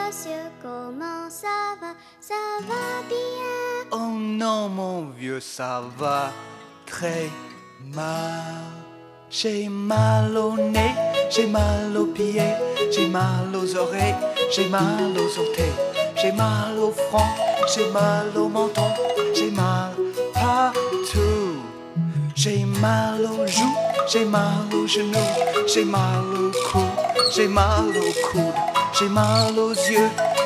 monsieur, comment ça va? Ça va bien? Oh non, mon vieux, ça va très mal. J'ai mal au nez, j'ai mal aux pieds, j'ai mal aux oreilles, j'ai mal aux orteils, j'ai mal au front, j'ai mal au menton, j'ai mal partout. J'ai mal aux joues, j'ai mal aux genoux, j'ai mal au cou, j'ai mal au coude, j'ai mal aux yeux.